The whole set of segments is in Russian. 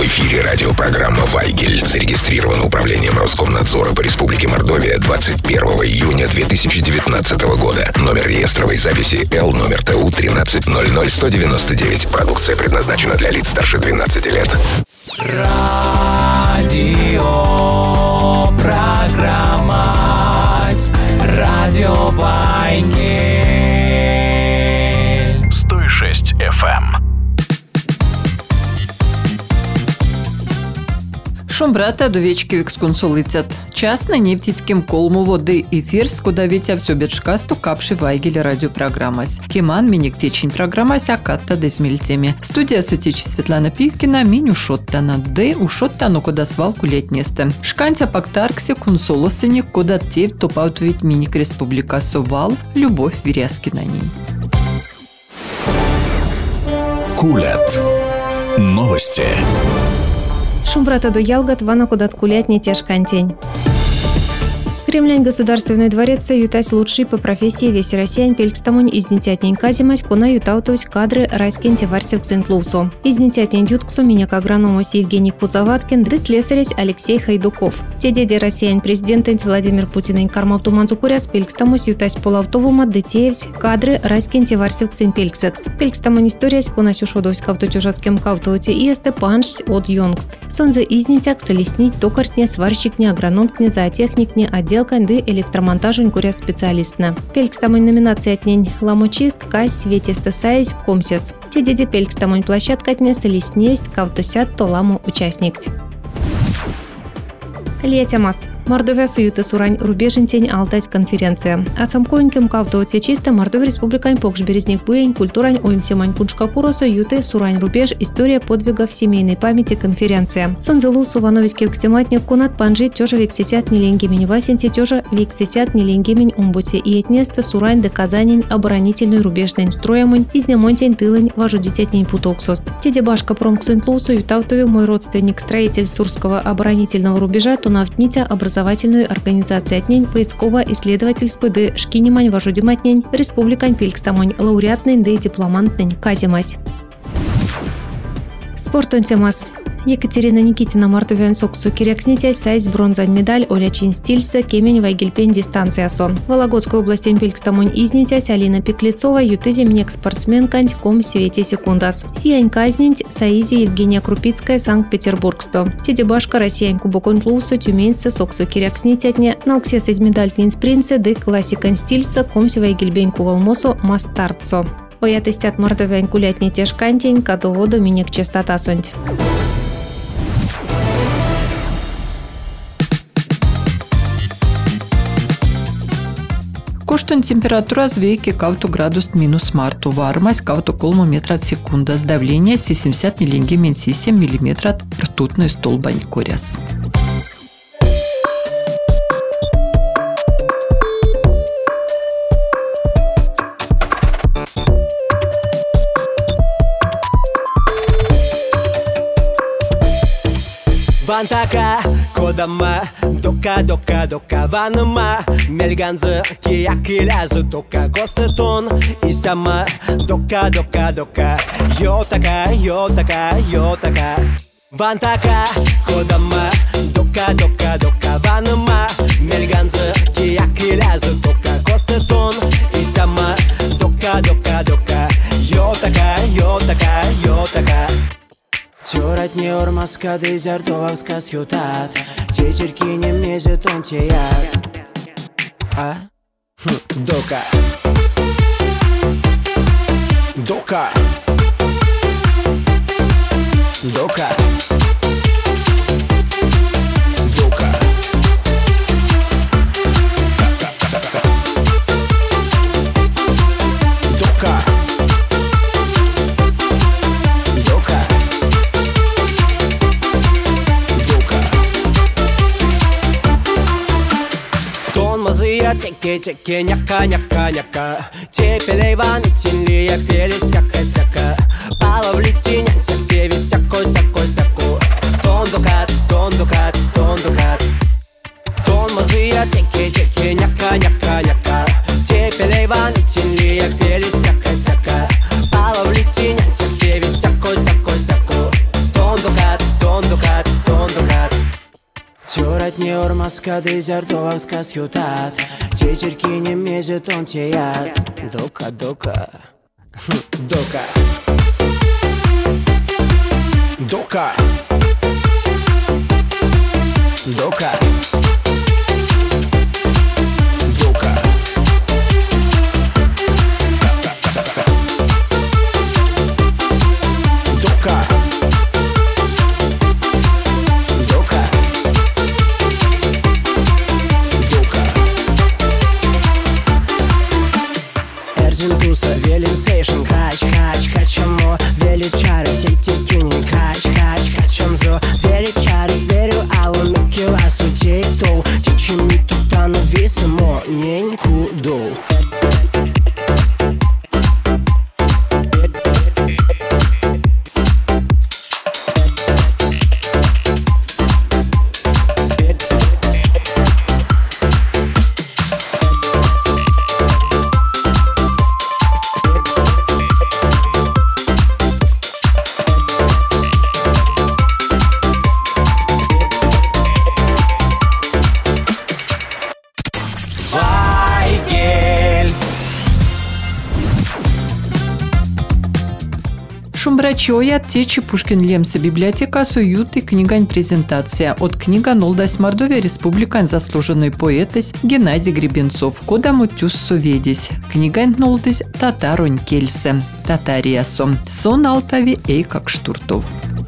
эфире радиопрограмма «Вайгель». Зарегистрирована управлением Роскомнадзора по Республике Мордовия 21 июня 2019 года. Номер реестровой записи Л номер ТУ 1300199. Продукция предназначена для лиц старше 12 лет. Радиопрограмма «Радио Вайгель». 106 FM. Шумбрата до вечки ексконсолицят. Част на нефтицким колму воды эфир, скуда ветя все бечкасту капши Вайгеля радиопрограммась. Кеман миник течень программась, а катта дезмельтеми. Студия сутечи Светлана Пивкина, миню шоттана. Дэй ушоттану, куда свалку летнесте. Шкантя пактарксе консолосыни, куда тев топаутвить миник республика Совал, Любовь Веряскина ней. Кулят. Новости. Шумбрата до Ялгат вана кудат кулять не тяж контень. Кремлянь Государственный дворец ютась лучший по профессии весь россиян пелькстамонь изнетятнень казимась кона ютаутовсь кадры райскин теварсев центлусу. Изнетятнень ютксу миняк агрономос Евгений Пузоваткин да слесаресь Алексей Хайдуков. Те деди россиян президент Владимир Путин кармав туманцу куряс пелькстамось ютась полавтовума детеевсь кадры райскин теварсев ценпельксекс. Пелькстамонь историясь конась ушодовсь кавтотюжаткем кавтоти и эстепанш от Йонгст. Сонзе изнетяк солеснить токартне сварщикне агрономкне зоотехникне отдел канды электромонтажу куря специалистна. Пелькстамонь номинация отнень ламочист, кась, светисты сайз, комсес. Те деди пелькстамонь площадка отне солеснесть, кавтосят то ламу участник. Летямас. Мордовия суюты сурань рубежентень Алтайс конференция. Ацамкоинкем кавтоте чисто Мордовия республикань покш березник буень культурань уимсемань пуншка куросо юты сурань рубеж история подвигов семейной памяти конференция. Сонзелу сувановицкий кстематник кунат панжи тёжа вексесят неленгимень васенти тёжа вексесят неленгимень умбути и этнеста сурань доказанень оборонительной рубежной строемынь изнемонтень тылынь важудитетнень путоксост. Теде башка промксунтлусу ютавтове мой родственник строитель Сурского оборонительного рубежа тунавтнитя образовательную организацию отнень поисково-исследовательскую да шкинимань важудиматнень республикань пелькстамонь лауреатнень да дипломантнень казимась. Спортон темас. Екатерина Никитина Мордовиан соксу кирякснитясь сайз бронзань медаль Олячин стильса кемень вайгельпен дистанциясо. Вологодской области пелькстамонь изнитясь Алина Пеклецова ютыземнек спортсменкань ком свете секундас. Сиянь казнить Саизи Евгения Крупицкая Санкт-Петербургсто. Тедебашка Россиян кубокон клуса тюменьса соксу кирякснитятне налксес из медаль книнспринце ды классикань стильса ком свайгельбень кувалмосо мастартсо. Оятыстят Мордовиан кулятне теж кантень кадоводу минек частота сонть. Коштон температура звейки кавту градус минус марту, вармась кавту колму метра от секунда, с давления 70 миллингимен 7 миллиметров ртутной столбань коряс. Вантака, кодама, дока, ванама, мельганзы, киякилязы, дока, костетон, истяма, дока, йотака. Вантака, кодама, дока, ванама, мельганзы, киякилязы, дока, костетон, истяма, дока, йотака. Тёрать не ормаска, дезертовавска схютат. Тетерки не мезет он теят. Дока. Теке, няка. Тепелей ванитилия пели стяка. Пала в летиняться, тебе стяко. Тондукат. Тон мазыя, теке, няка. Тепелей ванитилия пели стяка. Пала в летиняться, тебе стяко. Тондукат. кады зярдовска сютат. Тетерки не мезет он теят. Дока, дока. Дока. Дока. Дока. Дока. Дока. Дока. Дока. Эрзинтуса велин сейшн кач, кач, качамо. Велит чарить, эти кюни кач, кач, качанзо. Верит чарить, верю, алу мики васу тейтоу. Тичими тутану висимо, ненькуду. Шумбрачоя течи Пушкин Лемса библиотека суют и книгань презентация от книга Нолдась Мордовия республикань заслуженный поэтес Геннадий Гребенцов кодаму тюссу ведись. Книгань Нолдась татаронь кельсе. Татариасом. Сон алтави эй как штуртов.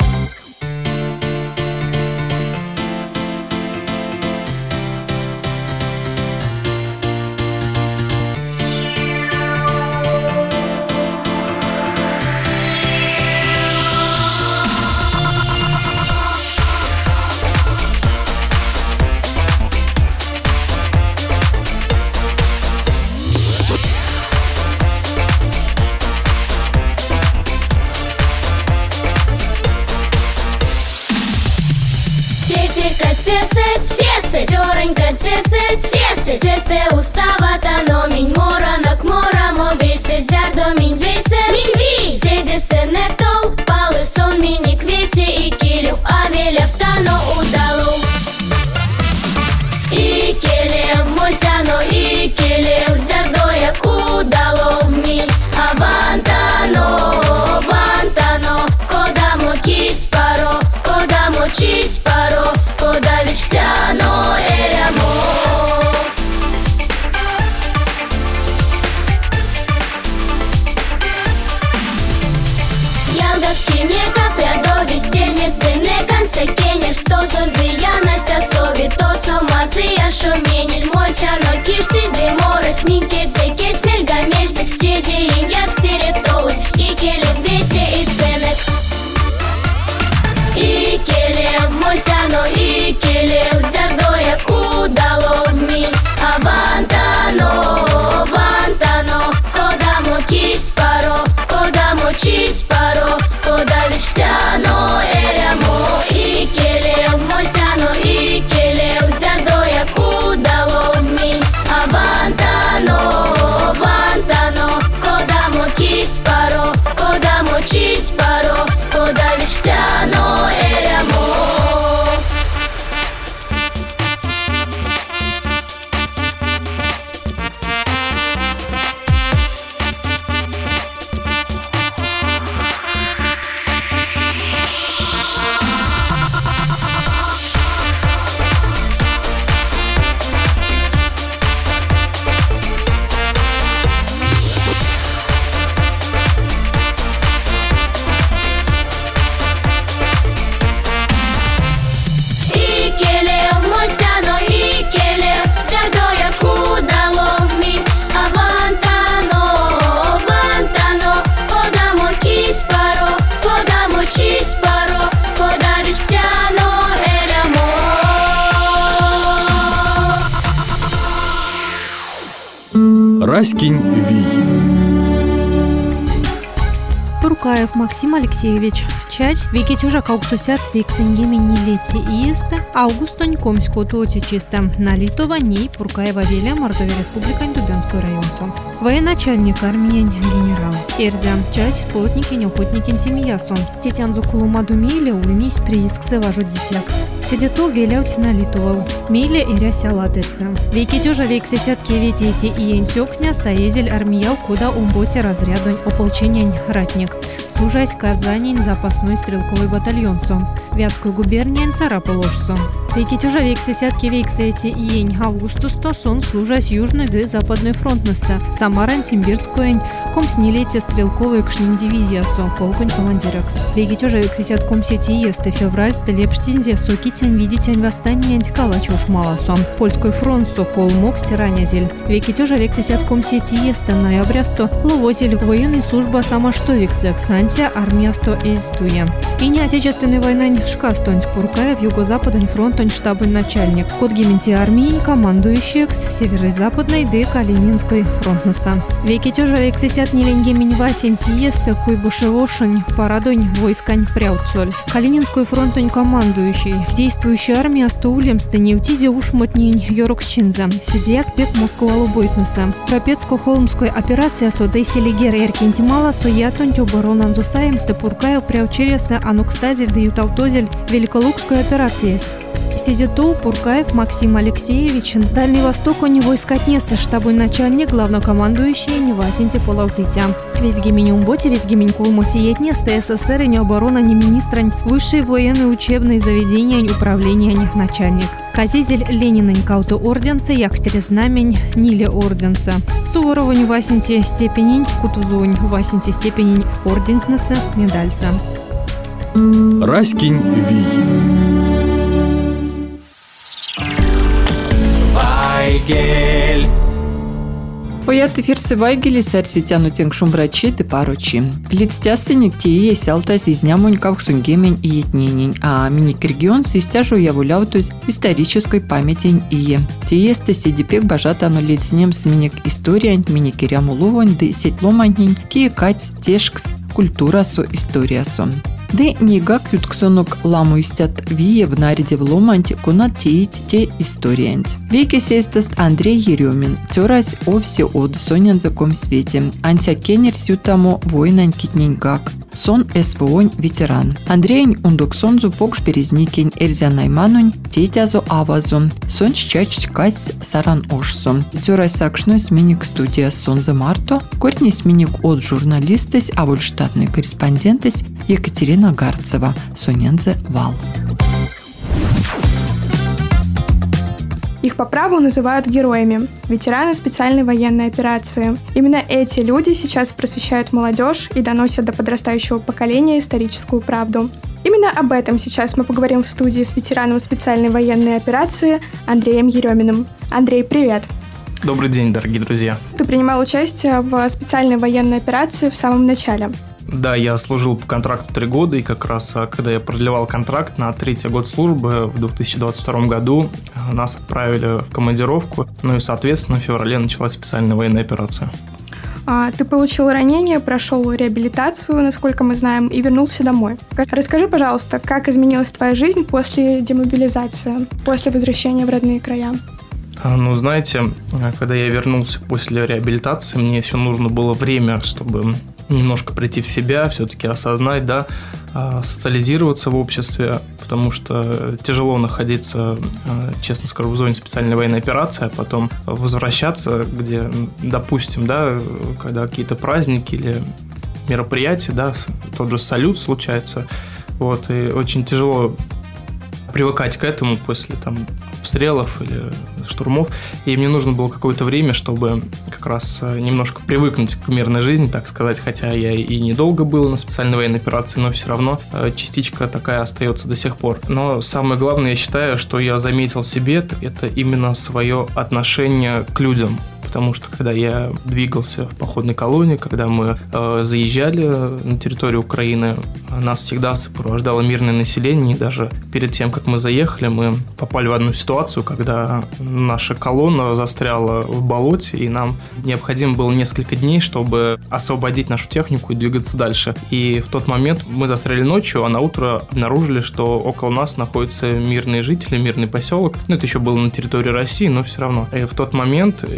Зёренька тесет, тесет. Сесте уставата, но минь моранак морамо весе зярдо минь весе. Минь ви! Седе се не тол, палы сон мини квете и килев, а велев тано удалу. И келев мультяно, и келев зярдо як удало ми. А вантано, вантано, кодамо кись паро, кодамо чись паро, кодавич ктяно эрямо. Ялгак шинека прядо весельме сыне конце кенер сто зодзияна ся сови то сомазы я шоменель мольтяно киштиз деморес минкеце кец мельгамельцек седи иньяк серетолус и келев вете и сенек. И келев мольтяно, и келев зярдо як удало ми. А вантано, вантано, кодамо кись паро, кодамо чись паро, кодавич ктяно эрямо. И келев мольтяно, и келев зярдо як удало ми. А вантано, вантано, кодамо кись паро, кодамо чись паро, кодавич ктяно эрямо. Раськин Вий. Пуркаев Максим Алексеевич. Чач веки чужак ауксусят вексенге минилете иесте августонь комску тоти чисто налитова ней Пуркаева Веля Мордовия Республика Дубенской районцу. Военачальник армии генерал. Эрзя чач плотники неохотники семьясон. Тетянзу кулума думили ульнись прииск севажу дитякс. Сидету веляуть налитувал. Миле и ряся латырса. Веки тюжа век сесятки ветети и енсёксня саезель армиял куда умботе разрядонь ополченень ратник. Служась Казанень запасной стрелковый батальон со. Вятскую губернию Цараположсо. Веки тюжа век сесятки век сети и ень августуста сон служась южный да западный фронт наста. Самарань Симбирскую комснилете стрелковый кшним дивизия со. Полконь командиракс. Веки тюжа век сесят комсети есты февраль стелепштинзе сокитень видитень восстание антикалачуш малосо. Польской фронт со колмок стиранязель. Веки тюжа век сесят комсети есты ноябрясто ловозель военной служба самоштовик сексантия армия сто эйстуя. И не отечественной войны шкастонь Пуркая в юго-западный фронт штабный начальник. Код гименти армии командующий с северо-западной да Калининской фронтнеса. Веки тюжа век сесят неленги миньва сентиеста куйбушевошень парадонь войскань пряуцоль. Калининскую фронтонь командующий. Действующая армия стоулем станевтизе ушмотнинь йорокщинза. Сидияк пек Москва бойтнеса. Трапецко-холмской операция содей селигер эркентимала соятонь оборона зусаем степуркаю пряучереса анукстазель да ютаутозель великолукскую операцию. Сидету Пуркаев Максим Алексеевич, Дальний Восток у него искать неса, штабный начальник, главнокомандующий Невасинти Полаутытя. Ведь гимень умботи, ведь гимень кулмотиет неста СССР и не оборона, не министрань, высшие военные учебные заведения, управления начальник. Казитель Ленинень кауты орденца, яхтере знамень, ниле орденца. Суворова Невасинти степенень, Кутузонь Васинти степенень орденкнеса, медальца. Раськинь вий. Вайгель. Поят эфирсы Вайгели сарситяну тенк шумбрачи ты паручи. Лицтястыник тие сялта зизнямунь кавсунгемень и етненень, а миник регион систяжу явуляутусь исторической памятень ие. Тиесты седипек бажатану лицнем с миник историянь, миник ирямулувонь, да сетломанень, кие кать тешкс культура со история сон. Да нигак ютксонок ламу истят вие в нареде в ломанте кунат теить те историянт. Веки сестаст Андрей Еремин, тёрась о все од сонянзаком свете. Антя кенер сютамо войнань китненьгак. Сон СВОнь ветеран. Андрейнь ундоксонзу покш березникень эрзянайманунь тетязо авазон. Сон чач кась саран ошсон. Тёрась сакшной сминик студия сон за марто. Кортни сминик от журналистес, а вот штатный корреспондентес Екатерина Гарцева. Сонензе Вал. Их по праву называют героями, ветераны специальной военной операции. Именно эти люди сейчас просвещают молодежь и доносят до подрастающего поколения историческую правду. Именно об этом сейчас мы поговорим в студии с ветераном специальной военной операции Андреем Ереминым. Андрей, привет! Добрый день, дорогие друзья! Ты принимал участие в специальной военной операции в самом начале. Да, я служил по контракту 3 года, и как раз, когда я продлевал контракт на 3-й год службы в 2022 году, нас отправили в командировку, ну и, соответственно, в феврале началась специальная военная операция. Ты получил ранение, прошел реабилитацию, насколько мы знаем, и вернулся домой. Расскажи, пожалуйста, как изменилась твоя жизнь после демобилизации, после возвращения в родные края? Ну, знаете, когда я вернулся после реабилитации, мне еще нужно было время, чтобы немножко прийти в себя, все-таки осознать, да, социализироваться в обществе, потому что тяжело находиться, честно скажу, в зоне специальной военной операции, а потом возвращаться, где, допустим, да, когда какие-то праздники или мероприятия, да, тот же салют случается, вот, и очень тяжело привыкать к этому после там обстрелов или штурмов, и мне нужно было какое-то время, чтобы как раз немножко привыкнуть к мирной жизни, так сказать, хотя я и недолго был на специальной военной операции, но все равно частичка такая остается до сих пор. Но самое главное, я считаю, что я заметил в себе, это именно свое отношение к людям. Потому что когда я двигался в походной колонии, когда мы заезжали на территорию Украины, нас всегда сопровождало мирное население. И даже перед тем, как мы заехали, мы попали в одну ситуацию, когда наша колонна застряла в болоте, и нам необходимо было несколько дней, чтобы освободить нашу технику и двигаться дальше. И в тот момент мы застряли ночью, а на утро обнаружили, что около нас находятся мирные жители, мирный поселок. Ну, это еще было на территории России, но все равно. И в тот момент именно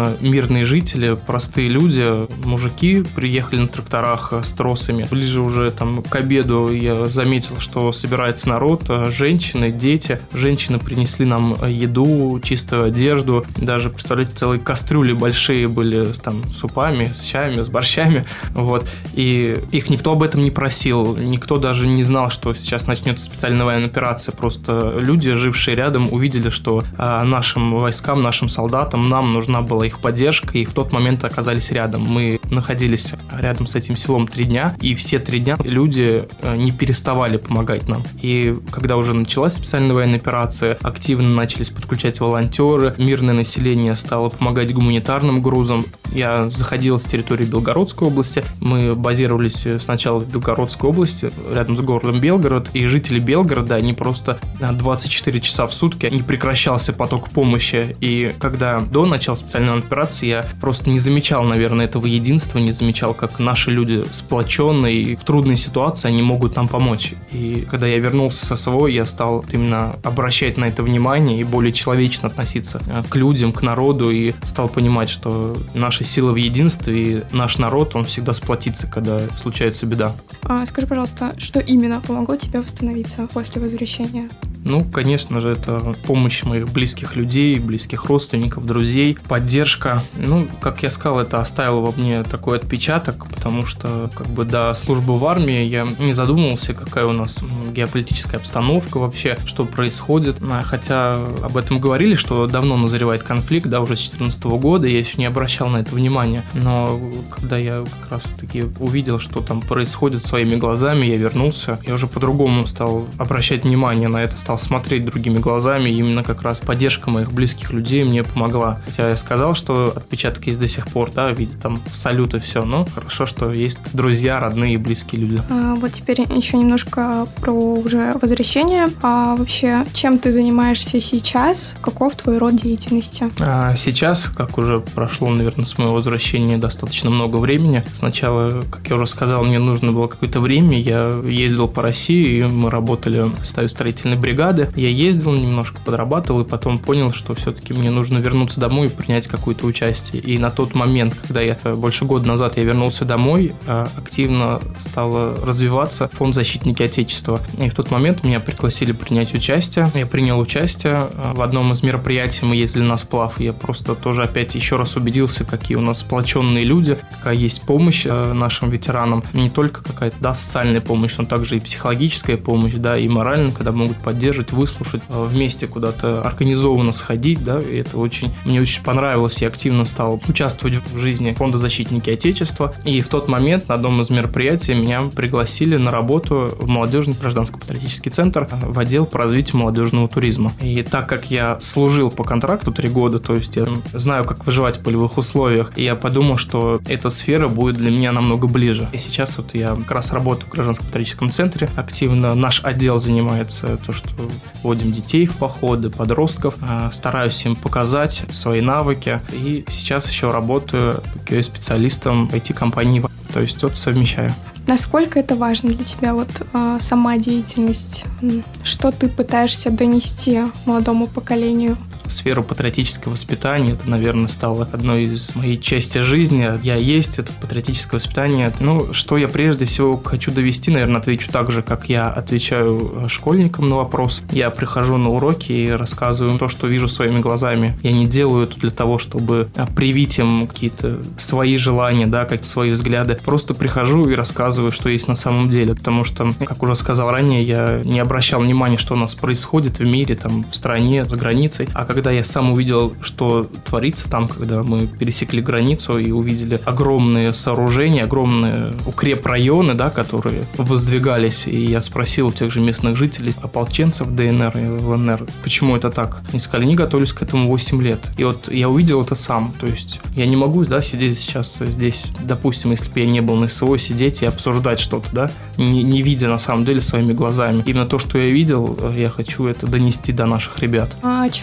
именно мирные жители, простые люди, мужики приехали на тракторах с тросами. Ближе уже там к обеду я заметил, что собирается народ, женщины, дети. Женщины принесли нам еду, чистую одежду. Даже, представляете, целые кастрюли большие были там с супами, с чаями, с борщами. Вот. И их никто об этом не просил. Никто даже не знал, что сейчас начнется специальная военная операция. Просто люди, жившие рядом, увидели, что нашим войскам, нашим солдатам, нам нужна была их поддержка, и в тот момент оказались рядом. Мы находились рядом с этим селом 3 дня, и все 3 дня люди не переставали помогать нам. И когда уже началась специальная военная операция, активно начались подключать волонтеры, мирное население стало помогать гуманитарным грузам. Я заходил с территории Белгородской области, мы базировались сначала в Белгородской области, рядом с городом Белгород, и жители Белгорода, они просто 24 часа в сутки не прекращался поток помощи. И когда до начала специальной операции я просто не замечал, наверное, этого единства, не замечал, как наши люди сплоченные, и в трудной ситуации они могут нам помочь. И когда я вернулся со СВО, я стал именно обращать на это внимание и более человечно относиться к людям, к народу, и стал понимать, что наша сила в единстве, и наш народ, он всегда сплотится, когда случается беда. Скажи, пожалуйста, что именно помогло тебе восстановиться после возвращения? Ну, конечно же, это помощь моих близких людей, близких родственников, друзей, поддержка. Ну, как я сказал, это оставило во мне такой отпечаток, потому что, до службы в армии я не задумывался, какая у нас геополитическая обстановка вообще, что происходит. Хотя об этом говорили, что давно назревает конфликт, уже с 2014 года, я еще не обращал на это внимания. Но когда я как раз-таки увидел, что там происходит своими глазами, я вернулся, я уже по-другому стал обращать внимание на это, стал смотреть другими глазами, и именно как раз поддержка моих близких людей мне помогла. Хотя я сказал, что отпечаток есть до сих пор, в виде там салюта и все, но хорошо, что есть друзья, родные и близкие люди. Вот теперь еще немножко про уже возвращение. Вообще, чем ты занимаешься сейчас? Каков твой род деятельности? Сейчас, как уже прошло, наверное, с моего возвращения достаточно много времени. Сначала, как я уже сказал, мне нужно было какое-то время, я ездил по России, и мы работали в строительной бригаде. Я ездил, немножко подрабатывал, и потом понял, что все-таки мне нужно вернуться домой и принять какое-то участие. И на тот момент, когда больше года назад я вернулся домой, активно стало развиваться фонд «Защитники Отечества». И в тот момент меня пригласили принять участие. Я принял участие в одном из мероприятий, мы ездили на сплав. Я просто тоже опять еще раз убедился, какие у нас сплоченные люди, какая есть помощь нашим ветеранам. Не только какая-то социальная помощь, но также и психологическая помощь, и моральная, когда могут поддерживать, выслушать, вместе куда-то организованно сходить, и это мне очень понравилось, я активно стал участвовать в жизни фонда «Защитники Отечества», и в тот момент на одном из мероприятий меня пригласили на работу в молодежный гражданско-патриотический центр в отдел по развитию молодежного туризма. И так как я служил по контракту 3 года, то есть я знаю, как выживать в полевых условиях, и я подумал, что эта сфера будет для меня намного ближе. И сейчас я как раз работаю в гражданско-патриотическом центре, активно наш отдел занимается то, что водим детей в походы, подростков, стараюсь им показать свои навыки, и сейчас еще работаю специалистом в IT-компании, то есть совмещаю. Насколько это важно для тебя, сама деятельность? Что ты пытаешься донести молодому поколению? Сферу патриотического воспитания, это, наверное, стало одной из моей части жизни. Я есть это патриотическое воспитание. Что я прежде всего хочу довести, наверное, отвечу так же, как я отвечаю школьникам на вопрос. Я прихожу на уроки и рассказываю то, что вижу своими глазами. Я не делаю это для того, чтобы привить им какие-то свои желания, какие-то свои взгляды. Просто прихожу и рассказываю, что есть на самом деле. Потому что, как уже сказал ранее, я не обращал внимания, что у нас происходит в мире, в стране, за границей. А когда я сам увидел, что творится там, когда мы пересекли границу и увидели огромные сооружения, огромные укрепрайоны, которые воздвигались, и я спросил у тех же местных жителей, ополченцев ДНР и ЛНР, почему это так? Они сказали, они готовились к этому 8 лет. И я увидел это сам. То есть я не могу, сидеть сейчас здесь, допустим, если бы я не был на СВО, сидеть и обсуждать что-то, не видя на самом деле своими глазами. Именно то, что я видел, я хочу это донести до наших ребят. А о чем чаще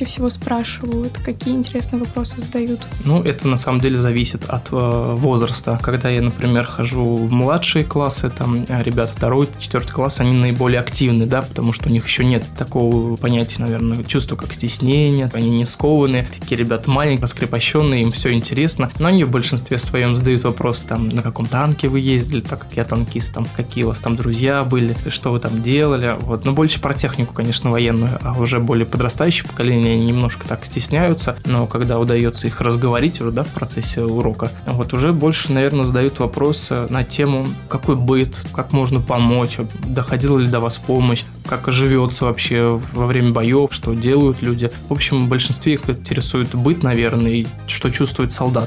чаще всего спрашивают? Какие интересные вопросы задают? Это на самом деле зависит от возраста. Когда я, например, хожу в младшие классы, там ребята 2-4 класс, они наиболее активны, да, потому что у них еще нет такого понятия, наверное, чувства, как стеснение, они не скованы. Такие ребята маленькие, раскрепощенные, им все интересно, но они в большинстве своем задают вопрос, там, на каком танке вы ездили, так как я танкист, там, какие у вас там друзья были, что вы там делали, вот. Но больше про технику, конечно, военную, а уже более подрастающее поколение немножко так стесняются, но когда удается их разговорить уже, да, в процессе урока, вот уже больше, наверное, задают вопросы на тему, какой быт, как можно помочь, доходила ли до вас помощь, как живется вообще во время боев, что делают люди. В общем, в большинстве их интересует быт, наверное, и что чувствует солдат.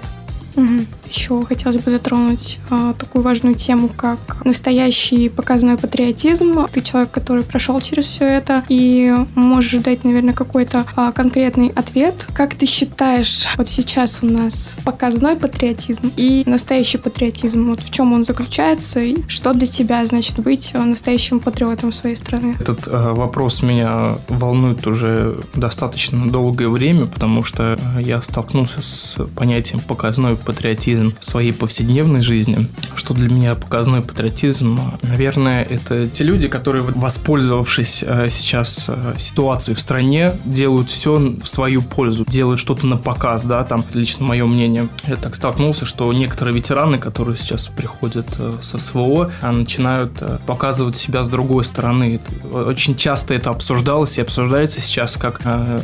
Еще хотелось бы затронуть такую важную тему, как настоящий показной патриотизм. Ты человек, который прошел через все это, и можешь дать, наверное, какой-то конкретный ответ. Как ты считаешь, вот сейчас у нас показной патриотизм и настоящий патриотизм? Вот в чем он заключается, и что для тебя значит быть настоящим патриотом своей страны? Этот вопрос меня волнует уже достаточно долгое время, потому что я столкнулся с понятием показной патриотизм в своей повседневной жизни. Что для меня показной патриотизм? Наверное, это те люди, которые, воспользовавшись сейчас ситуацией в стране, делают все в свою пользу, делают что-то на показ, да, там, лично мое мнение. Я так столкнулся, что некоторые ветераны, которые сейчас приходят со СВО, начинают показывать себя с другой стороны. Очень часто это обсуждалось и обсуждается сейчас, как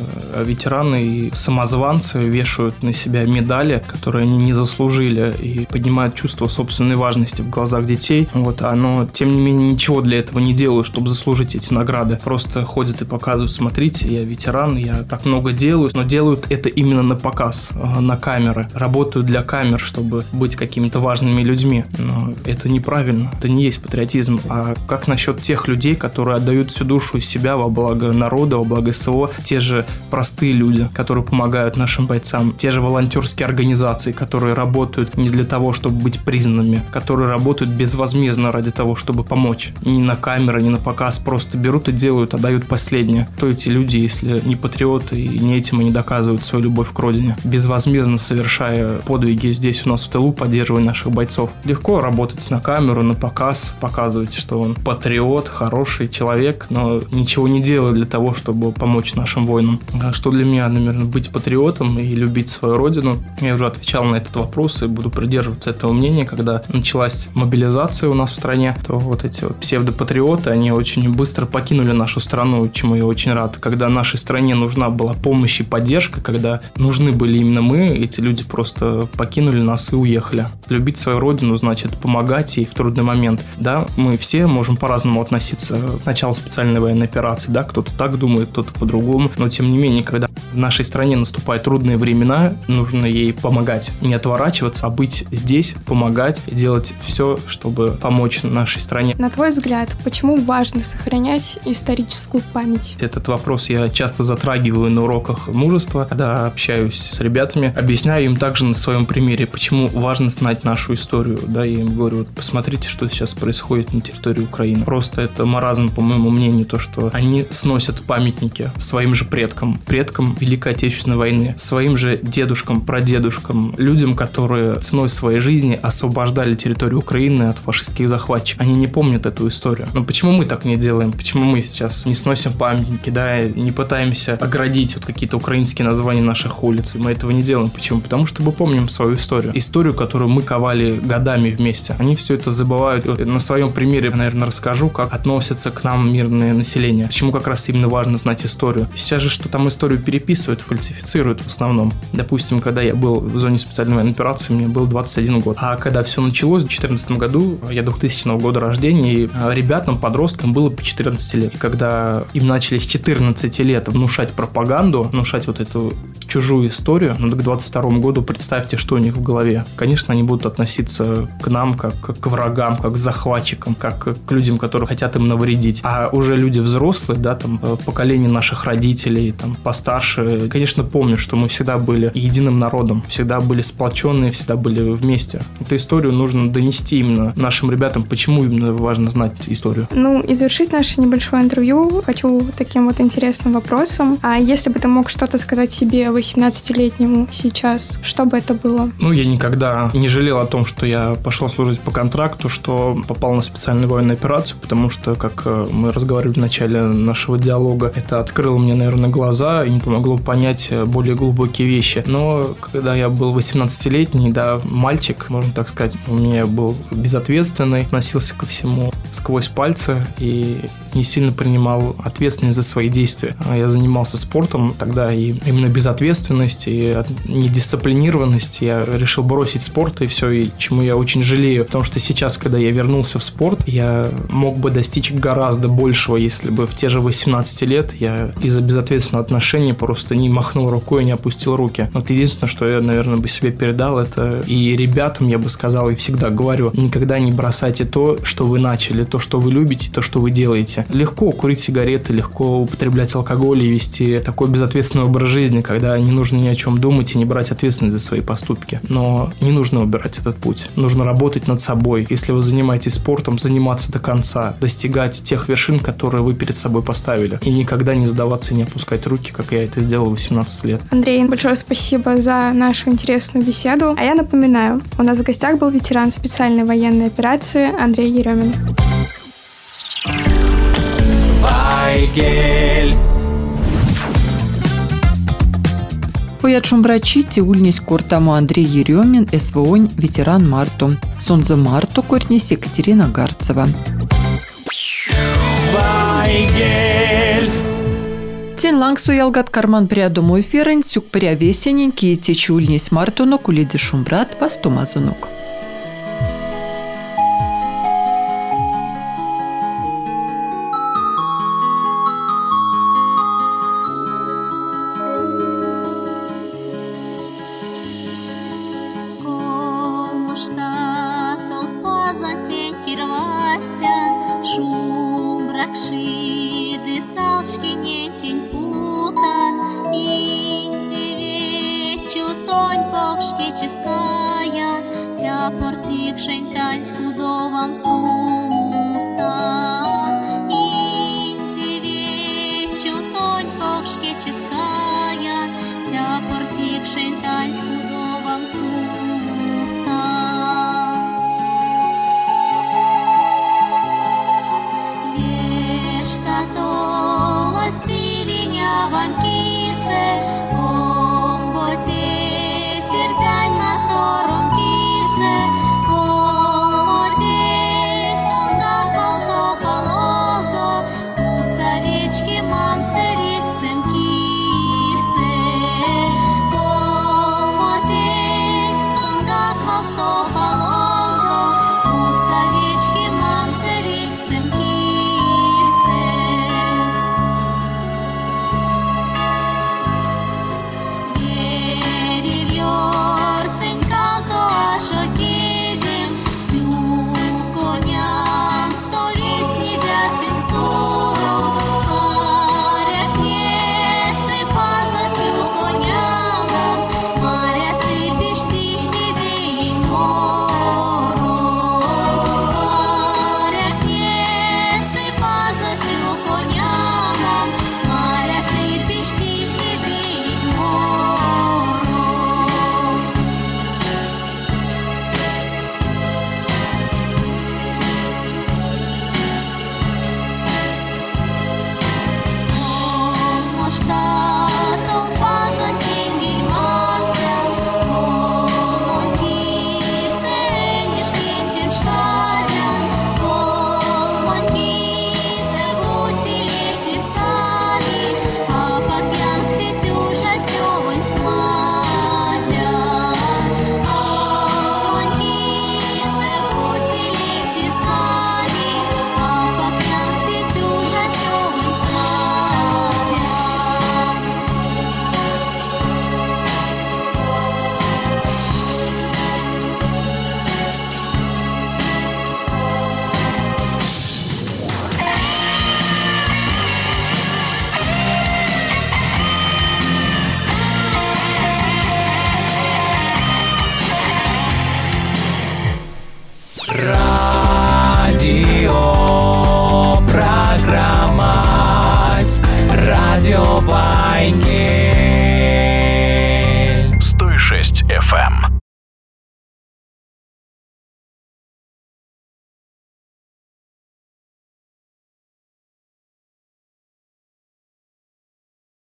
ветераны и самозванцы вешают на себя медали, которые они не заслужили, и поднимают чувство собственной важности в глазах детей. Но тем не менее ничего для этого не делают, чтобы заслужить эти награды. Просто ходят и показывают: смотрите, я ветеран, я так много делаю, но делают это именно на показ, на камеры. Работают для камер, чтобы быть какими-то важными людьми. Но это неправильно, это не есть патриотизм. А как насчет тех людей, которые отдают всю душу из себя во благо народа, во благо СВО? Те же простые люди, которые помогают нашим бойцам, те же волонтерские организации, которые работают не для того, чтобы быть признанными, которые работают безвозмездно ради того, чтобы помочь. Ни на камеры, ни на показ, просто берут и делают, отдают последнее. Кто эти люди, если не патриоты, и не этим они доказывают свою любовь к родине? Безвозмездно совершая подвиги здесь у нас в тылу, поддерживая наших бойцов. Легко работать на камеру, на показ, показывать, что он патриот, хороший человек, но ничего не делает для того, чтобы помочь нашим воинам. Что для меня, наверное, быть патриотом и любить свою родину? Я уже отвечал на этот вопрос и буду придерживаться этого мнения. Когда началась мобилизация у нас в стране, то вот эти вот псевдопатриоты, они очень быстро покинули нашу страну, чему я очень рад. Когда нашей стране нужна была помощь и поддержка, когда нужны были именно мы, эти люди просто покинули нас и уехали. Любить свою родину значит помогать ей в трудный момент. Да, мы все можем по-разному относиться к началу специальной военной операции, да, кто-то так думает, кто-то по-другому, но тем не менее, когда в нашей стране наступают трудные времена, нужно ей помогать, не отворачиваться, а быть здесь, помогать и делать все, чтобы помочь нашей стране. На твой взгляд, почему важно сохранять историческую память? Этот вопрос я часто затрагиваю на уроках мужества, когда общаюсь с ребятами, объясняю им также на своем примере, почему важно знать нашу историю. Да, я им говорю: посмотрите, что сейчас происходит на территории Украины. Просто это маразм, по моему мнению, то, что они сносят памятники своим же предкам Великой Отечественной войны, своим же дедушкам, прадедушкам, людям, которые ценой своей жизни освобождали территорию Украины от фашистских захватчиков. Они не помнят эту историю. Но почему мы так не делаем? Почему мы сейчас не сносим памятники, да, не пытаемся оградить вот какие-то украинские названия наших улиц? Мы этого не делаем. Почему? Потому что мы помним свою историю. Историю, которую мы ковали годами вместе. Они все это забывают. На своем примере, наверное, расскажу, как относятся к нам мирное население. Почему как раз именно важно знать историю. Сейчас же, что там историю переписывают, фальсифицируют в основном. Допустим, когда я был в зоне специальной военной операции, мне был 21 год. А когда все началось в 2014 году, я 2000 года рождения, и ребятам, подросткам было по 14 лет. И когда им начали с 14 лет внушать пропаганду, внушать вот эту чужую историю, но к 22 году представьте, что у них в голове. Конечно, они будут относиться к нам как к врагам, как к захватчикам, как к людям, которые хотят им навредить. А уже люди взрослые, да, там, поколение наших родителей, там, постарше, конечно, помнят, что мы всегда были единым народом, всегда были сплоченные, всегда были вместе. Эту историю нужно донести именно нашим ребятам. Почему именно важно знать историю? Ну, и завершить наше небольшое интервью хочу таким вот интересным вопросом. А если бы ты мог что-то сказать себе 18-летнему сейчас, что бы это было? Ну, я никогда не жалел о том, что я пошел служить по контракту, что попал на специальную военную операцию, потому что, как мы разговаривали в начале нашего диалога, это открыло мне, наверное, глаза и не помогло понять более глубокие вещи. Но когда я был 18-летний, да, мальчик, можно так сказать, у меня был безответственный, относился ко всему сквозь пальцы и не сильно принимал ответственность за свои действия. Я занимался спортом тогда, и именно безответственность и недисциплинированность я решил бросить спорт, и все, и чему я очень жалею. Потому что сейчас, когда я вернулся в спорт, я мог бы достичь гораздо большего, если бы в те же 18 лет я из-за безответственного отношения просто не махнул рукой и не опустил руки. Вот единственное, что я, наверное, бы себе передал, это и ребятам я бы сказал, и всегда говорю, никогда не бросайте то, что вы начали, то, что вы любите, то, что вы делаете. Легко курить сигареты, легко употреблять алкоголь и вести такой безответственный образ жизни, когда не нужно ни о чем думать и не брать ответственность за свои поступки. Но не нужно выбирать этот путь. Нужно работать над собой. Если вы занимаетесь спортом, заниматься до конца, достигать тех вершин, которые вы перед собой поставили. И никогда не сдаваться и не опускать руки, как я это сделал в 18 лет. Андрей, большое спасибо за нашу интересную беседу. А я напоминаю, у нас в гостях был ветеран специальной военной операции Андрей Еремин. Вайгель. Поячум брачити ульнись кортаму Андрей Еремин, СВОНь, ветеран Марту. Сонза Марту корнись Екатерина Гарцева. Вайгель. Тен лангсу ялгат карман прядому эфирен, сюк пря весенень, киетечи ульнись Марту, но кулиди шумбрат, вастумазунок. Тя портик шень таньску довам су.